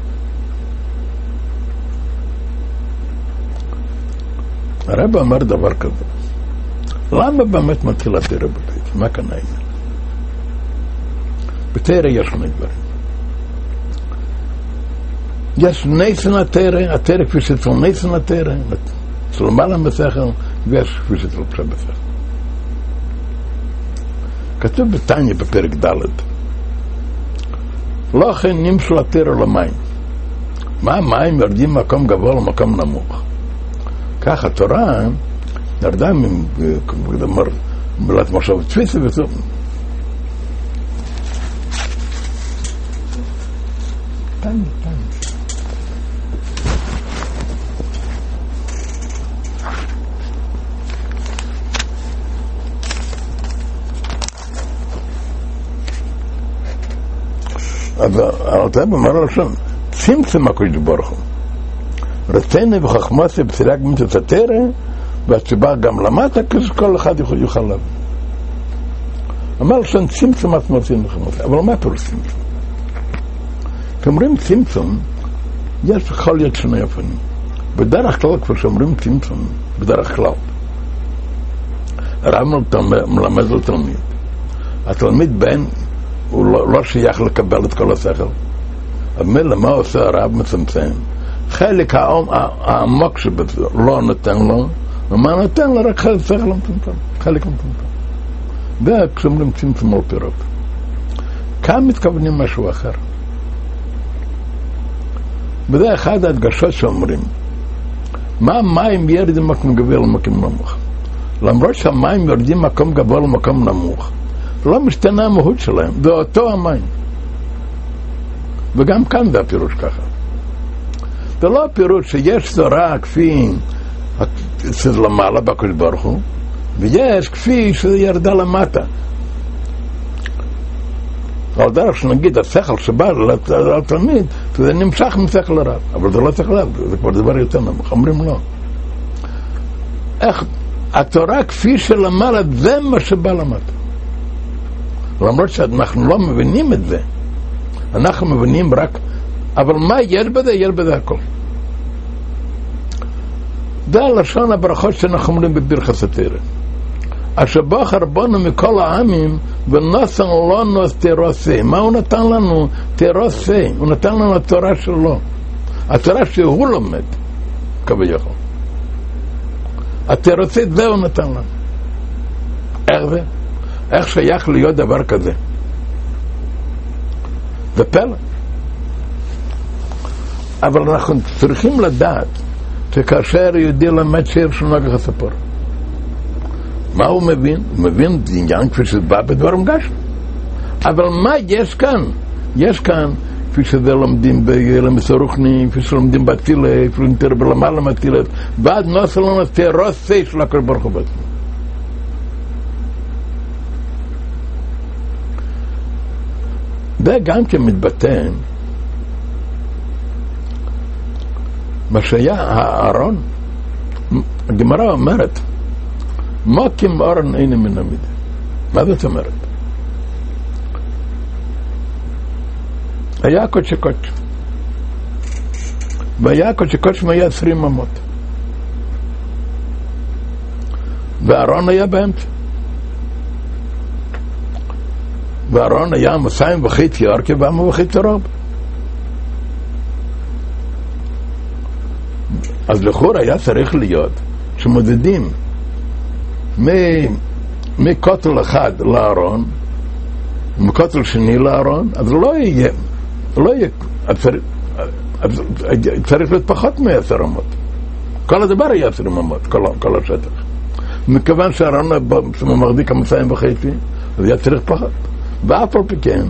הרב אמר דבר כזה, למה באמת מתחילה תורה בבית? מה כאן העניין? בתורה יש שני דברים. יש ניסן התורה, התורה כפי שאצל ניסן התורה, אצל מעלה בשכל, ויש כפי שאצל פשט בשכל. כתוב בתניא בפרק ד' לא כן נמשל התורה למים. מה המים יורדים ממקום גבוה למקום נמוך? כך התורה ירדה מלאת משהו תפיסה וזו. תניא, תניא. אז הרב אומר לשון, צמצם הקדוש ברוך הוא. רצינו וחכמוסי בסילק מצוות התורה, והסיבה גם למטה, כשכל אחד יוכל להבין. אמר לשון, צמצם את מוצאים וחכמוסי. אבל מה פירוש צמצם? כשאומרים צמצם, יש יכול להיות שני אופנים. בדרך כלל, כשאומרים צמצם, בדרך כלל, הרב מלמד לתלמיד. התלמיד בין הוא לא, לא שייך לקבל את כל השכל. אבל מה עושה הרב מצמצם? חלק העמוק שבזה לא נותן לו, ומה נותן לו? רק חלק שכל לא מצמצם, חלק מצמצם. וכשאומרים צמצם על פירות. כאן מתכוונים משהו אחר. וזה אחד ההדגשות שאומרים, מה המים ירדים מקום גבוה למקום נמוך? למרות שהמים יורדים מקום גבוה למקום נמוך, לא משתנה המהות שלהם, זה אותו המים. וגם כאן זה הפירוש ככה. זה לא הפירוש שיש זורה כפי שזה למעלה בקדוש ברוך הוא, ויש כפי שזה ירדה למטה. על דרך שנגיד השכל שבא לתלמיד, זה נמשך משכל הרב, אבל זה לא שכל הרב, זה כבר דבר יותר נמוך, אומרים לא. איך התורה כפי שלמעלה זה מה שבא למטה. למרות שאנחנו לא מבינים את זה, אנחנו מבינים רק, אבל מה יש בזה? יש בזה הכל. זה הלשון הברכות שאנחנו אומרים בברכת התורה. אשר בוחר בנו מכל העמים ונתן לנו תירוסי. מה הוא נתן לנו? תירוסי. הוא נתן לנו התורה שלו, התורה שהוא לומד כביכול. התירוסי זה הוא נתן לנו. איך זה? איך שייך להיות דבר כזה? זה פלא. אבל אנחנו צריכים לדעת שכאשר יהודי למד שיר של נוגח הספור, מה הוא מבין? הוא מבין עניין כפי שזה בא בדבר מגש. אבל מה יש כאן? יש כאן כפי שזה לומדים במסורוכני, כפי שלומדים בתילה, כפי שלומדים בלמעלה מתילה, ועד נוסע לנו תירוסי של הקדוש ברוך הוא בעצמו. זה גם כמתבטא מה שהיה הארון. הגמרא אומרת מוקים ארון אינו מן המידה. מה זאת אומרת? היה קודש קודש, והיה קודש קודש היה עשרים אמות, והארון היה באמצע, והארון היה מסיים וחצי אורכי ואמה וחצי רוב. אז לכאורה היה צריך להיות שמודדים מכותל אחד לארון ומכותל שני לארון, אז לא יהיה, לא יהיה, צריך להיות פחות מעשר אמות. כל הדבר היה עשר אמות, כל, כל השטח. מכיוון שהארון מחזיק המסיים וחצי, אז היה צריך פחות. ואף על פי כן,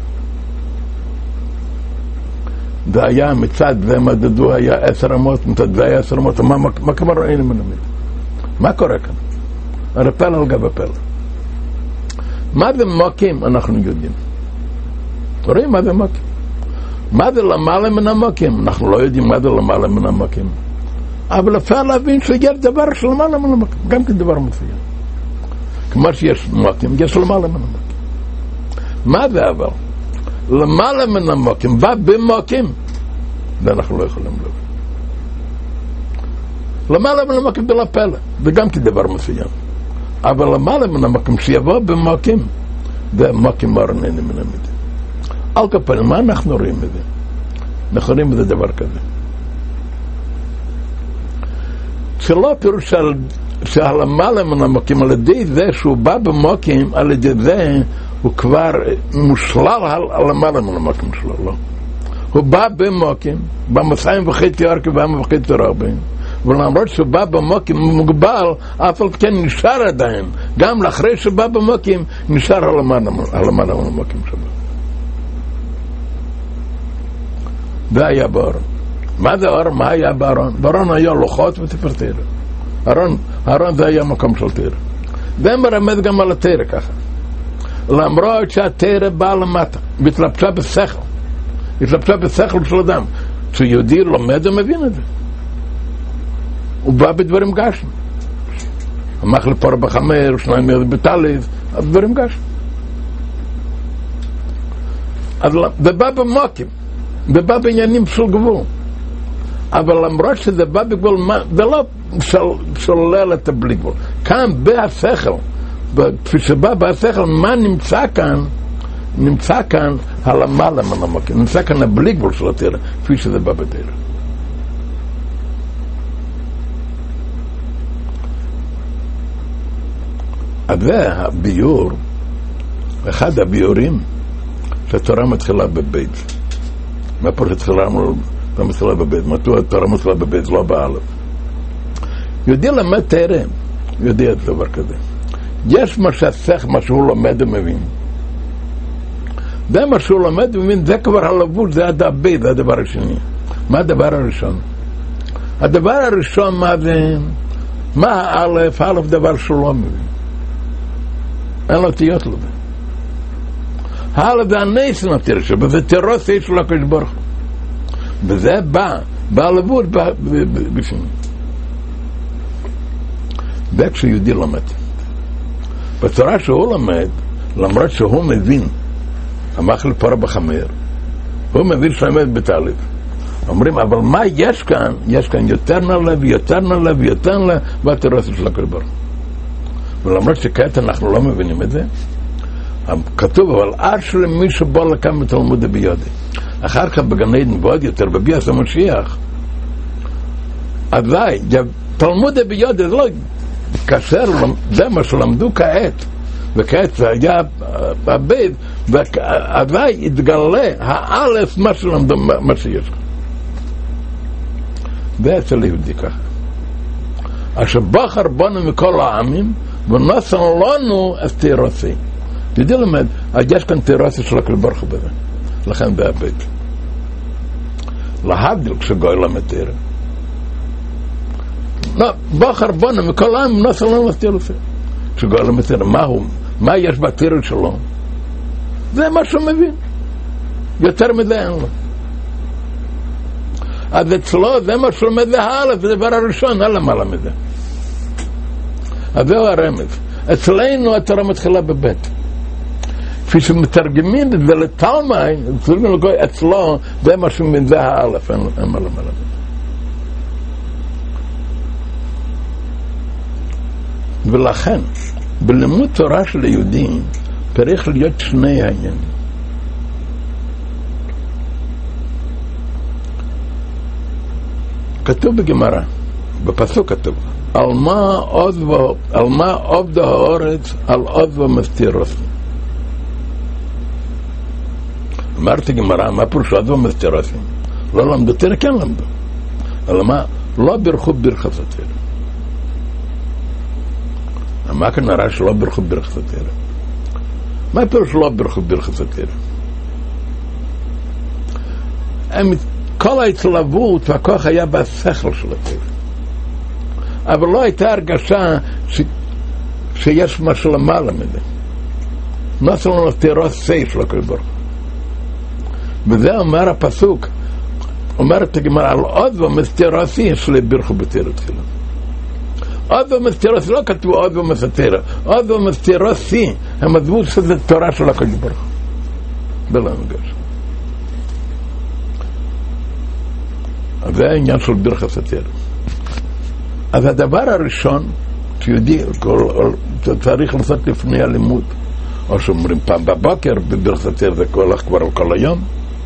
זה היה מצד זה מדדו היה עשר אמות, מצד זה היה עשר אמות. מה, מה, מה כבר ראינו מן המידה? מה קורה כאן? הרי פלא על גבי פלא. מה זה מוקים? אנחנו יודעים. רואים מה זה מוקים? מה זה למעלה מן המוקים? אנחנו לא יודעים מה זה למעלה מן המוקים. אבל אפשר להבין שיש דבר של למעלה מן המוקים, גם כדבר מצוין. כמו שיש מוקים, יש למעלה מן המוקים. מה זה אבל? למעלה מן המוקים, ובמוקים, זה אנחנו לא יכולים להבין. למעלה מן המוקים זה לא פלא, זה גם כדבר מצוין. אבל למעלה מן המוקים שיבוא במוקים, זה מוקים ארון אינו מן המידה. על כל פנים, מה אנחנו רואים בזה? אנחנו רואים בזה דבר כזה. שלא פירוש שהלמעלה מן המוקים, על ידי זה שהוא בא במוקים, על ידי זה הוא כבר מושלל על למעלה מן המוקים שלו, לא. הוא בא במוקים, במסיים וחצי אורכי ואמה וחצי רבים, ולמרות שהוא בא במוקים מוגבל, אף על כן נשאר עדיין, גם לאחרי שהוא בא במוקים, נשאר על למעלה מן המוקים שלו. זה היה בארון. מה זה ארון? מה היה בארון? בארון היה לוחות ותפארתו. ארון, ארון זה היה מקום של תורה. זה מרמז גם על התורה ככה. למרות שהתורה באה למטה, והתלבשה בשכל, התלבשה בשכל של אדם. כשיהודי לומד ומבין את זה. הוא בא בדברים גשם. המח לפור בחמר, שניים ירד בטליז, אז דברים גשם. אז זה בא במוקים, זה בא בעניינים של גבול. אבל למרות שזה בא בגבול, זה לא שולל את הבלי גבול. כאן בהשכל, כפי שבא בהשכל, מה נמצא כאן? נמצא כאן הלמעלה מן המוקים, נמצא כאן הבלי גבול של התורה, כפי שזה בא בתורה. אז זה הביור, אחד הביורים שהתורה מתחילה בבית. מה פה שתחילה מתחילה בבית? מדוע התורה מתחילה בבית, לא באלף? יודע למד תורה, יודע את דבר כזה. יש מה שהשכל, מה שהוא לומד ומבין. זה מה שהוא לומד ומבין, זה כבר הלבוש, זה הבית, זה הדבר השני. מה הדבר הראשון? הדבר הראשון, מה זה? מה האלף? האלף דבר שהוא לא מבין. אין לו תהיות לזה. האלף זה הנס נתיר שבו, זה תירוסי של הקדוש ברוך הוא. וזה בא, בא לבוש בפנים. זה כשיהודי למד. בצורה שהוא למד, למרות שהוא מבין, המח לפור בחמר, הוא מבין שעמד בתהליך. אומרים, אבל מה יש כאן? יש כאן יותר נעלה ויותר נעלה ויותר נעלה, והתירוסי של הקדוש ברוך הוא. ולמרות שכעת אנחנו לא מבינים את זה, כתוב, אבל עד שלמי שבא לקם בתלמוד ביודע. אחר כך בגן עדן ועוד יותר, בביאת המשיח, אזי, תלמוד ביודע, זה לא כאשר, זה מה שלמדו כעת, וכעת זה היה הבית, ואזי יתגלה האלף מה שלמדו, מה שיש. זה אצל יהודי ככה. אשר בחר בנו מכל העמים, ונוסן לנו את תירוסי. תדעי למד, יש כאן תירוסי של הכל ברוך בזה. לכן זה הבית. להבדיל כשגוי למד תירה. לא, בחר בנו מכל העמים, ונוסן לנו את תירוסי. כשגוי למד תירה, מה הוא? מה יש בתירה שלו? זה מה שהוא מבין. יותר מזה אין לו. אז אצלו זה מה שהוא לומד להלף, זה דבר הראשון, אין למעלה מזה. אז זהו הרמז. אצלנו התורה מתחילה בבית. כפי שמתרגמים את זה לתלמי, אצלו זה מה שהוא מבין, זה האלף, אין למעלה מזה. ולכן, בלימוד תורה של היהודים, צריך להיות שני העניינים. כתוב בגמרא, בפסוק כתוב, על מה עוזבו, על מה עובדו האורץ, על עוזבו מסתירוסי. אמרתי גמרא, מה פירוש עוזבו מסתירוסי? לא למדו, תראה כן למדו. אבל מה? לא ברכו ברכת התורה. מה כאן נראה שלא ברכו ברכת התורה? מה פירוש לא ברכו ברכת התורה? הם כל ההתלהבות והכוח היה בשכל של הטבע. אבל לא הייתה הרגשה ש... שיש משהו למעלה מזה. נוסע לנו תירוסי של הכל ברוך. וזה אומר הפסוק, אומר את הגמרא, על עוד ומסתירוסי יש לי ברכו בתירה תחילה. עוד ומסתירוסי, לא כתבו עוד ומסתירה, עוד ומסתירוסי, הם עזבו שזה תורה של הכל ברוך. זה לא מגש. זה העניין של ברכת התורה. אז הדבר הראשון שיהודי צריך לעשות לפני הלימוד, או שאומרים פעם בבוקר בברכת התורה, זה הולך כבר על כל היום,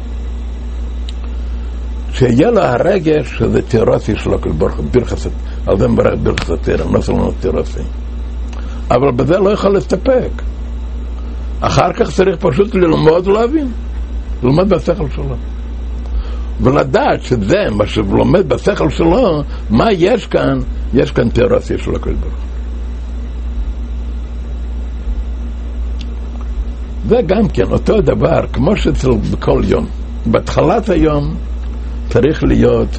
שיהיה לו הרגש שזה תירוסי של הכל ברוך, ברכת התורה, על זה מברך ברכת התורה, נוסע לנו תירוסי. אבל בזה לא יכול להסתפק. אחר כך צריך פשוט ללמוד ולהבין, ללמוד בשכל שלו. ולדעת שזה מה שלומד בשכל שלו, מה יש כאן? יש כאן תירוסי של הכל ברוך. זה גם כן אותו דבר, כמו שאצל בכל יום. בהתחלת היום צריך להיות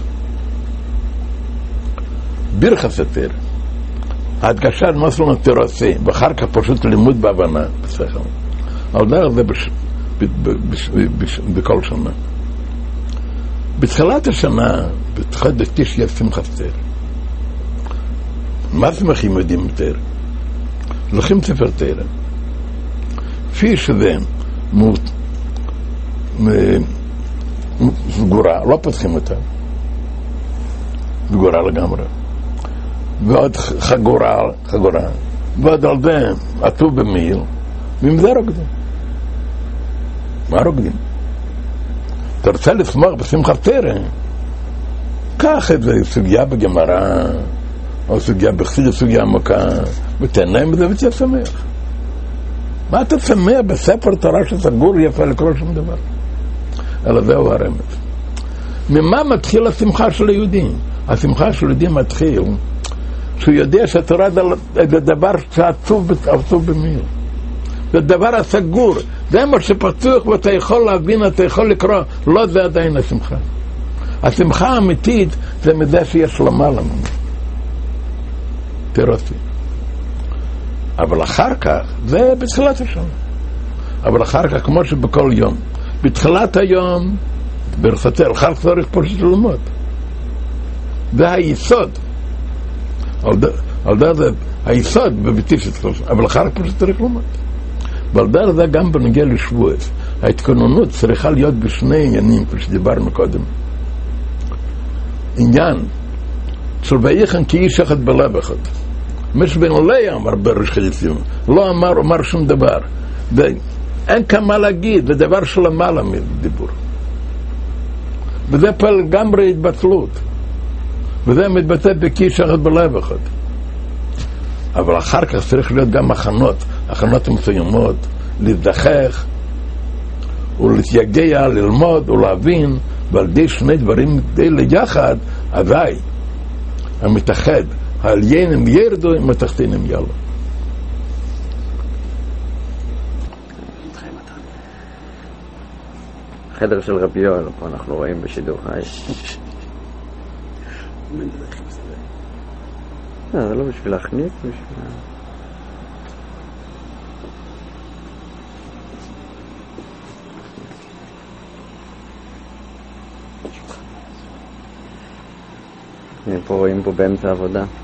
ברכת התורה. ההדגשה נוסע תירוסי, ואחר כך פשוט לימוד בהבנה, בשכל. אבל דרך זה בש... ב... ב... ב... ב... בכל שנה. בתחילת השנה, בחודש תשרי יש שמחת תורה. מה שמחים יודעים תורה? לוקחים ספר תורה. כפי שזה סגורה, לא פותחים אותה. סגורה לגמרי. ועוד חגורה, חגורה. ועוד על זה עטוב במיל, ועם זה רוקדים. מה רוקדים? אתה רוצה לשמוח בשמחת תורה? קח את זה, סוגיה בגמרא, או סוגיה בחסידות, סוגיה עמוקה, ותן להם את זה ותהיה שמח. מה אתה שמח בספר תורה שסגור יפה לקרוא שום דבר? אלא זהו הרמז. ממה מתחיל השמחה של היהודים? השמחה של היהודים מתחיל שהוא יודע שהתורה זה דבר שעצוב במיל. זה דבר הסגור, זה מה שפתוח ואתה יכול להבין, אתה יכול לקרוא, לא זה עדיין השמחה. השמחה האמיתית זה מזה שיש למעלה ממנו. תירוסי. אבל אחר כך, זה בתחילת השנה. אבל אחר כך, כמו שבכל יום, בתחילת היום, ברחצה, אחר כך צריך פשוט ללמוד. זה היסוד. על זה זה היסוד בביתי שצריך, אבל אחר כך פשוט צריך ללמוד. ועל דרך זה גם בנוגע לשבועות. ההתכוננות צריכה להיות בשני עניינים, כפי שדיברנו קודם. עניין של ויחן כי איש אחד בלב אחד. משבין לא אמר בראש חייסים, לא אמר, אמר שום דבר. אין כמה להגיד, זה דבר של למעלה מדיבור. וזה פה לגמרי התבטלות. וזה מתבטא בכיס אחד בלב אחד. אבל אחר כך צריך להיות גם הכנות, הכנות מסוימות, להזדחך, ולהתייגע, ללמוד ולהבין, ועל די שני דברים די ליחד, אזי המתאחד, העליינים ירדו עם התחתינים יעלו. החדר של רבי יואל, פה אנחנו רואים בשידור חי. זה לא בשביל להכניס, בשביל... פה רואים פה באמצע העבודה.